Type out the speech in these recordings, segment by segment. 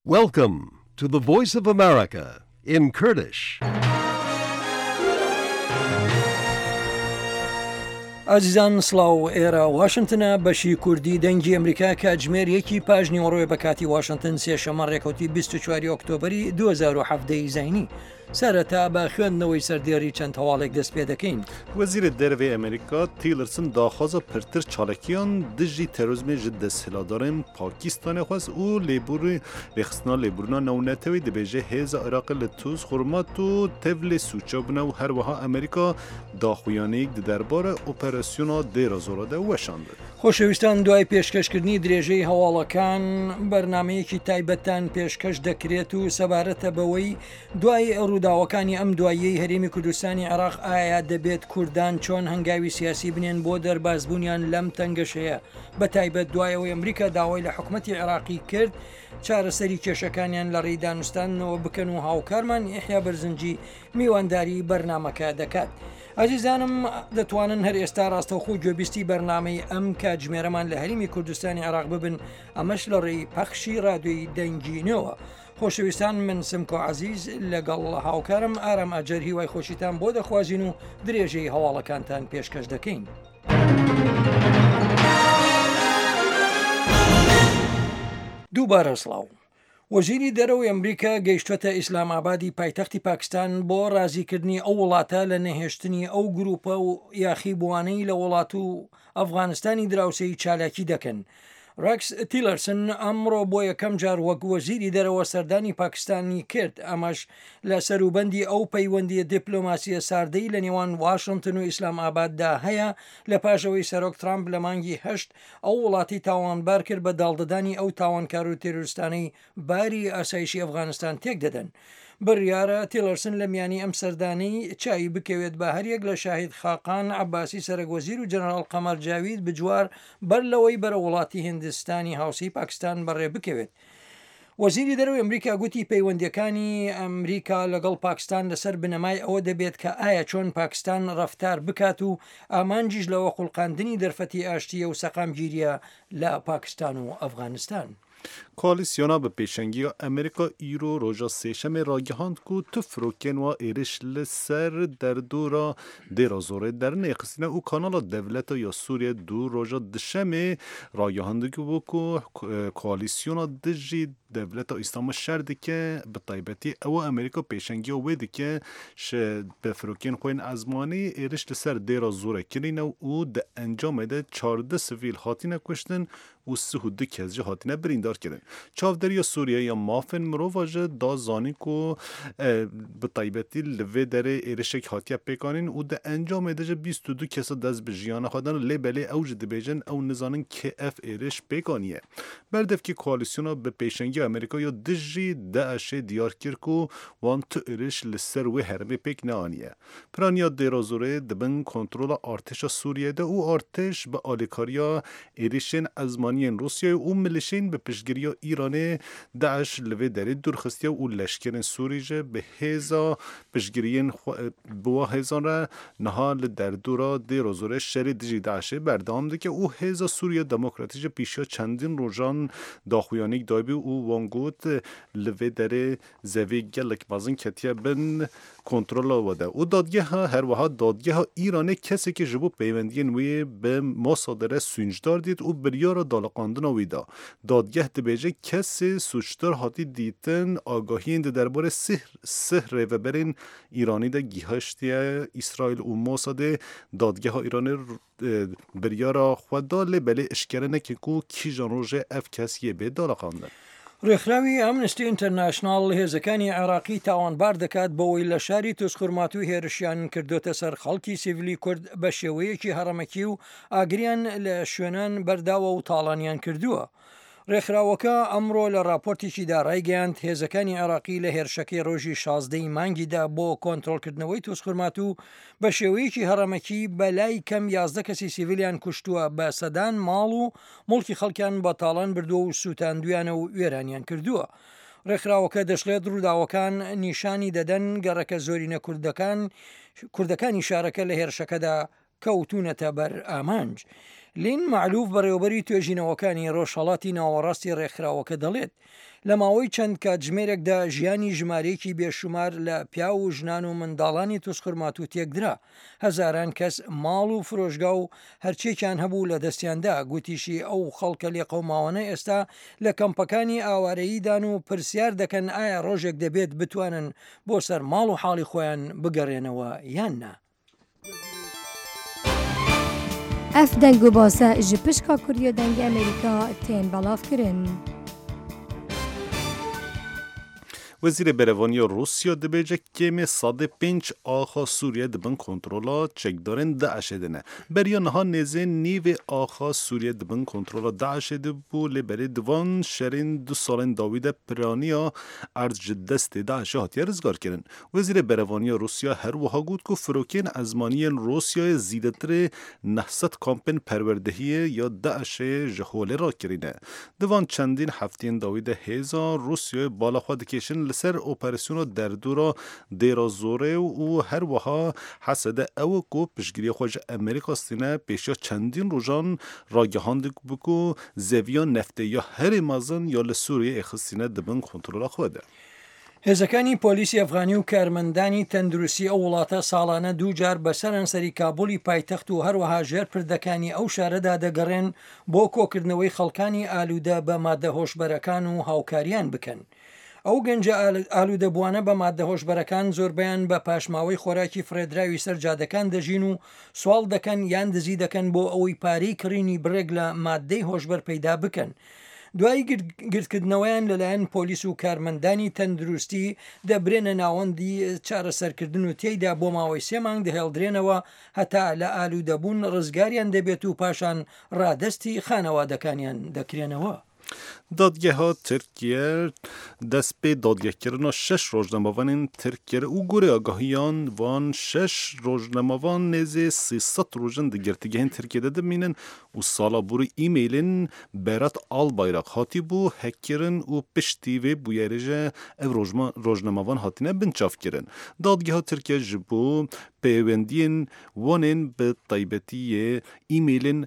Welcome to the Voice of America in Kurdish. ئازیزان سڵاو ئێرە واشنگتنە بەشی کوردی دەنگی ئەمریکا کاتژمێرەکی پاژنی ئەوڕۆی بە کاتی واشنگتن سێشەمە ڕێکەوتی 24 ئۆکتۆبری 2017 زینی سەرەتا بە خوێندنەوەی سەردێڕی چەند هەواڵێک دەست پێ دەکەین. وەزیرە دەرەوەی ئەمریکا تیلرسن داخوازە پرتر چاڵکیان دژی تەروریزمê ji desthilatdarên Pakistanê xwest û lêxistina lêbûrina newnetewi dibêje hêza Iraqê li tûz xurmat û tevlê sûça bûne û her wiha Amerîka daxuyaniyek di derbara operasyona dêra zora de weşandin. خۆشەویستان دوای پێشکەشکردنی درێژەی هەواڵەکان بەرنمەیەکی تایبەتان پێشکەش دەکرێت و سەبارەتە بەوەی دوای ڕووداوەکانی ئەم دواییەی هەرێمی کوردستانی عێراق ئایا دەبێت کوردان چۆن هەنگاوی سیاسی بنێن بۆ دەربازبوونیان لەم تەنگەشەیە بە تایبەت دوایەوەی ئەمریکا داوای لە حکوومەتی عێراقی کرد چارەسەری کێشەکانیان لە ڕێی دانوستانەوە بکەن و هاوکارمان یحیا بەرزنجی میوانداری بەرنمەکە دەکات. ئازیزانم دەتوانن هەر ئێستا ڕاستەوخۆ گوێبیستی بەرنامەی ئەم کاتژمێرەمان لە هەرێمی کوردستانی عێراق ببن ئەمەش لە ڕێی پەخشی ڕادیۆی دەنگینەوە. خۆشەویستان من سمکۆ عەزیز لەگەڵ هاوکارم ئارام ئەجەر هیوای خۆشیتان بۆ دەخوازین و درێژەی هەواڵەکانتان پێشکەش دەکەین. دووبارە سڵاو. وەزیری دەرەوەی ئەمریکا گەیشتوەتە ئیسلامابادی پایتەختی پاکستان بۆ ڕازیکردنی ئەو وڵاتە لە نەهێشتنی ئەو گروپە و یاخیبوانەی لە وڵات و ئەفغانستانی دراوسەی چالاکی دەکەن. ڕاکس تیلرسن ئەمڕۆ بۆ یەکەم جار وەک وەزیری دەرەوە سەردانی پاکستانی کرد ئەمەش لە سەروبەندی ئەو پەیوەندیە دیپلۆماسیە ساردەی لە نێوان واشنگتن و ئیسلاماباددا هەیە لە پاشەوەی سەرۆک ترامپ لە مانگی هەشت ئەو وڵاتی تاوانبار کرد بە داڵدەدانی ئەو تاوانکار و تێروریستانەی باری ئاسایشی ئەفغانستان تێک دەدەن. بڕیارە تیلرسن لە میانی ئەم سەردانەی چایی بکەوێت بە هەریەک لە شاهید خاقان عەباسی سەرۆکوەزیر و جەنەڕاڵ قەمەر جاوید بجوار بەر لەوەی بەرە وڵاتی هیندستانی هاوسی پاکستان بەڕێ بکەوێت. وەزیری دەرەوەی ئەمریکا گوتی پەیوەندیەکانی ئەمریکا لەگەڵ پاکستان لەسەر بنەمای ئەوە دەبێت کە ئایا چۆن پاکستان ڕەفتار بکات و ئامانجیش لەوە قوڵقاندنی دەرفەتی ئاشتیە و سەقامگیریە لە پاکستان و ئەفغانستان. Koalisyona bi pêşengiya Amerîka îro roja sêşemê ragihand ku tu firokên wa êriş li ser derdora dêra zorê dernê xistîne û kanala devleta ya Sûriye du roja dişemê ragihandikî bû ku koalisyona dijî devleta İslamê şer dike bi taybetî ew Amerîka pêşengiya wê dike ji bi firokên xwe yên ezmanî êriş li ser dêra zorê kirîne û di encamê de 14 sivîl hatine kuştin û 32 kes jî hatine birîndar kirin. Çavderiya Sûriye ya mafên mirova ji da zanîn ku bi taybetî li vê derê êrişek hatiye pêkanîn û di encamê de ji 22 kesa dest bi jiyana xwedan lê belê ew ji dibêjin ew nizanin kê ev êriş pêkaniye. Berdevkî koalisyona bi pêşengiya Amerîkaya dijî Daişê diyar kir ku wan tu êriş li ser wê herêmê pêk neaniye. Piraniya dêrazorê dibin kontrola artêşa Sûriye'de û artêş bi alîkariya êrişên ezmaniyên Rusyayê û milîşeyên bi piştgiriya İranê Daeş li vê derê dûrxistiye û leşkerên Sûrî jî bi hêza piştgiriyên bi wa hêzan re niha li derdora dêrazorê şerê dijî Daişê berdewam dike û hêza Sûriya Demokratîk ji pîşiya çendîn rojan daxuyanîk dabî û wan got li vê derê zevê gelek mezin ketiye bin kontrola we de û dadgeha her wiha dadgeha İranê kesekî ji bo peywendiyên wê bi Mosadê re sûncdar dît û biryara daliqandina wî da. Dadgeh dibêje kesê suçdar hatî dîtin agahiyên di derbarê sih rêveberên İranî de gîheştiye İsraîl û Mosadê dadgeha İranê biryara xwe da lê belê eşkere neke ku kîjan rojê ev kes yê bê daliqandin. ڕێکخراوی ئەمنستی ئینتەرناشناڵ هێزەکانی عێراقی تاوانبار دەکات بەوەی لە شاری توسخورمات و هێرشیان کردوتە سەر خەڵکی سیڤیلی کورد بە شێوەیەکی هەڕەمەکی و ئاگریان لە شوێنان بەرداوە و تاڵانیان کردووە. ڕێکخراوەکە ئەمڕۆ لە راپۆرتێکیدا ڕایگەیاند هێزەکانی عێراقی لە هێرشەکەی ڕۆژی 16 مانگیدا بۆ کۆنتڕۆلکردنەوەی توسخورمات و بە شێوەیەکی هەڕەمەکی بەلای کەم 11 کەسی سیڤیلیان کوشتووە بە سەدان ماڵ و مڵکی خەڵکیان بە تاڵان بردووە و سووتاندویانە و وێرانیان کردووە. ڕێکخراوەکە دەشڵێت ڕووداوەکان نیشانی دەدەن گەڕەکە زۆرینە کوردەکانی شارەکە لە هێرشەکەدا کەوتونەتە بەر ئامانج. لین معلوف بەڕێوەبەری توێژینەوەکانی ڕۆژهەڵاتی ناوەڕاستی ڕێکخراوەکە دەڵێت لە ماوەی چەند کاتژمێرێکدا ژیانی ژمارەیەکی بێشمار لە پیا و ژنان و منداڵانی توسخرمات و تێکدرا، هەزاران کەس ماڵ و فرۆشگا و هەرچێکیان هەبوو لە دەستیاندا. گوتیشی ئەو خەڵکە لێقەوماوانە ئێستا لە کەمپەکانی ئاوارەییدان و پرسیار دەکەن ئایا ڕۆژێک دەبێت بتوانن بۆ سەر ماڵ و حاڵی خۆیان بگەڕێنەوە یان نا. ئەف دەنگ و باسە ji pişka Kuriya dengê Amerîka tên belavkirin. وزیر بروانی روسیا دبیجه کمی 105 آخا سوریه دبن کنترولا چکدارن داعش دنه. بریا نها نزه نیو آخا سوریه دبن کنترولا داعش دبو لبری دوان شرین 2 سالن داوید پرانیا ارز جدست داعش هاتی رزگار کرن. وزیر بروانی روسیا هر وها گود که فروکین ازمانی روسیا زیدتر 900 کامپن پروردهی یا داعش جهوله را کرینه. دوان چندین هفتین داوید هزار روسیا بالا خود کشن لسر اپراسیون دردورا دیرازوره و هر وها حسد او کو پشگیری خوش امریکا استینه پیشا چندین روزان راگهاند بکو زویان نفته یا هر مازن یا لسوریه اخستینه دبن کنترل خوده. هێزەکانی پۆلیسی ئەفغانی و کارمەندانی تەندروستی ئەو وڵاتە ساڵانە 2 جار بەسەرانسەری کابولی پایتەخت و هەروەها ژێرپردەکانی ئەو شارەدا دەگەڕێن بۆ کۆکردنەوەی خەڵکانی ئالوودە بە مادە هۆشبەرەکان و هاوکاریان بکەن. ئەو گەنجە ئالوودەبووانە بە مادە هۆشبەرەکان زۆربیان بە پاشماوەی خۆراکی فرێدراوی سەر جادەکان دەژین و سوال دەکەن یان دزی دەکەن بۆ ئەوەی پارەی کڕینی برێک لە مادەی هۆشبەر پەیدا بکەن. دوای گرتکردنەوەیان لەلایەن پۆلیس و کارمەندانی تەندروستی دەبرێنە ناوەندی چارەسەرکردن و تێیدا بۆ ماوەی 3 مانگ دەهێڵدرێنەوە هەتا لە ئالوودەبوون ڕزگاریان دەبێت و پاشان ڕادەستی خانەوادەکانیان دەکرێنەوە. دادگاه ها ترکیه دست به دادگاه کردن 6 روزنامه‌وان ترکیه او گوره آگاهیان وان 6 روزنامه‌وان نزد 300 روزن دگرتگاه ترکیه ده مینن و سالا بور ایمیلن برات آل بایراق هاتی بو هکرن و پشتی و بویرجه او روزنامه‌وان هاتینه بنچاف کردن. دادگاه ها ترکیه جبو پیوندین وانن به طیبتی ایمیلن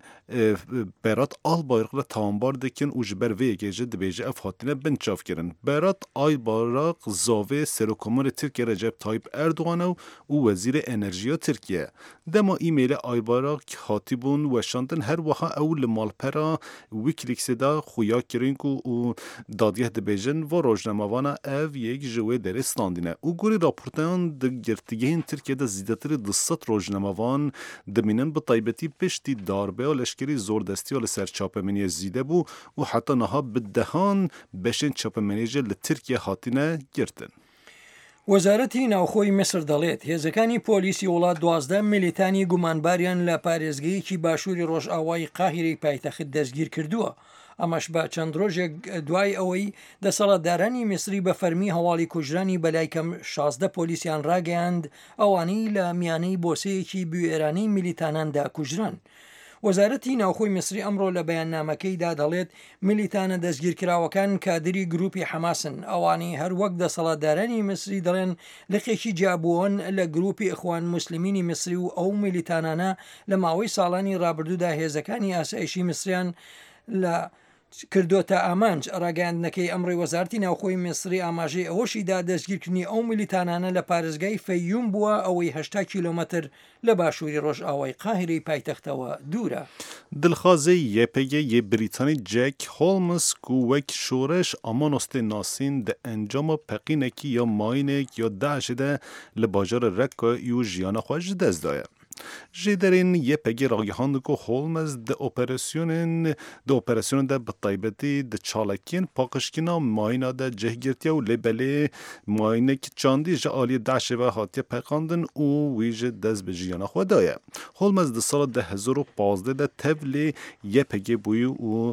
برات آل بایراق لا تامبار دکن و جبر وی جد بیجه اف هاتینه بنچاف کرن. برات آی باراق زاوه سروکومار ترکیه رجب طایب اردوغان و وزیر انرژی ترکیه. دما ایمیل آی باراق هاتیبون و شاندن هر وها اول مالپرا ویکلیکس دا خویا کرنگ و دادگه دبیجن و روزنامه‌وان او یک جوه در استاندینه. او گوری راپورتان د گرتگه ترکیه دا زیدتر 200 روزنامه‌وان دمینن به طایبتی پشتی داربه و لشکری زور دستی و لسر چاپمنی زیده بو و حتی نها بدهان بشن چاپمنیجه لترکیه هاتینه گرتن. وەزارەتی ناوخۆی میسر دەڵێت هێزەکانی پۆلیسی وڵات 12 میلیتانی گومانباریان لە پارێزگەیەکی باشووری ڕۆژئاوای قاهیرەی پایتەخت دەستگیر کردووە. ئەمەش بە چەند ڕۆژێک دوای ئەوەی دەسەڵاتدارانی میسری بە فەرمی هەواڵی کوژرانی بەلای کەم 16 پۆلیسیان ڕاگەیاند ئەوانەی لە میانەی بۆسەیەکی بوێرانەی میلیتاناندا کوژران. وەزارەتی ناوخۆی میسری ئەمڕۆ لە بەیاننامەکەیدا دەڵێت میلیتانە دەستگیرکراوەکان کادری گروپی حەماسن. ئەوانی هەر وەک دەسەڵاتدارانی میسری دەڵێن لقێکی جیابوون لە گروپی ئەخوان موسلیمینی میسری و ئەو میلیتانانە لە ماوەی ساڵانی ڕابردوودا هێزەکانی ئاسایشی میسریان لە کردوتە ئامانج. ڕاگەاندنەکەی ئەمڕۆی وەزارەتی ناوخۆی میسری ئاماژەی ئەوەشیدا دەستگیرکردنی ئەو میلیتانانە لە پارێزگای فەیوم بووە ئەوەی 80 کیلۆمەتر لە باشووری ڕۆژئاوای قاهیرەی پایتەختەوە دوورە. دلخوازی یپگی بریتانی جک هولمز کو وک شورش آمانوست ناسین ده انجام پقینکی یا ماینک یا داشته لباجار رک یو جیانا خوش دست دایه. جدرین یپگی راگهاند کو هولمز ده اپراسیون ده بطایبتی ده چالکین پاکشکینا ماینا ده جهگیرتی و لبلی ماینه که چاندی جالی داشه و هاتی پقاندن او ویج دست به جیانا خودایه. هولمز ده سال 2015 ده تبلی یپگی بوی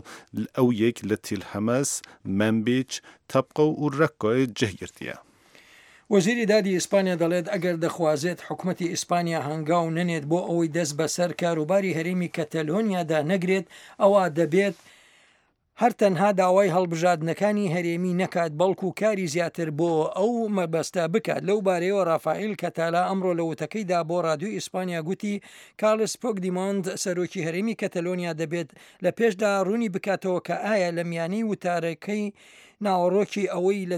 او یک لتیل همس منبیچ طبقه و رکای جهگیرتیه. وەزیری دادی ئیسپانیا دەڵێت ئەگەر دەخوازێت حکوومەتی ئیسپانیا هەنگاو نەنێت بۆ ئەوەی دەست بەسەر کاروباری هەرێمی کەتەلۆنیادا نەگرێت ئەوە دەبێت هەرتەنها داوای هەڵبژاردنەکانی هەرێمی نەکات بەڵکو کاری زیاتر بۆ ئەو مەبەستە بکات. لەو بارەیەوە ڕافائیل کەتالا ئەمڕۆ لە وتەکەیدا بۆ ڕادیۆی ئیسپانیا گوتی کارلس پۆگدیمۆند سەرۆکی هەرێمی کەتەلۆنیا دەبێت لە پێشدا ڕوونی بکاتەوە کە ئایا لە میانەی وتارەکەی ناوەڕۆکی ئەوەی لە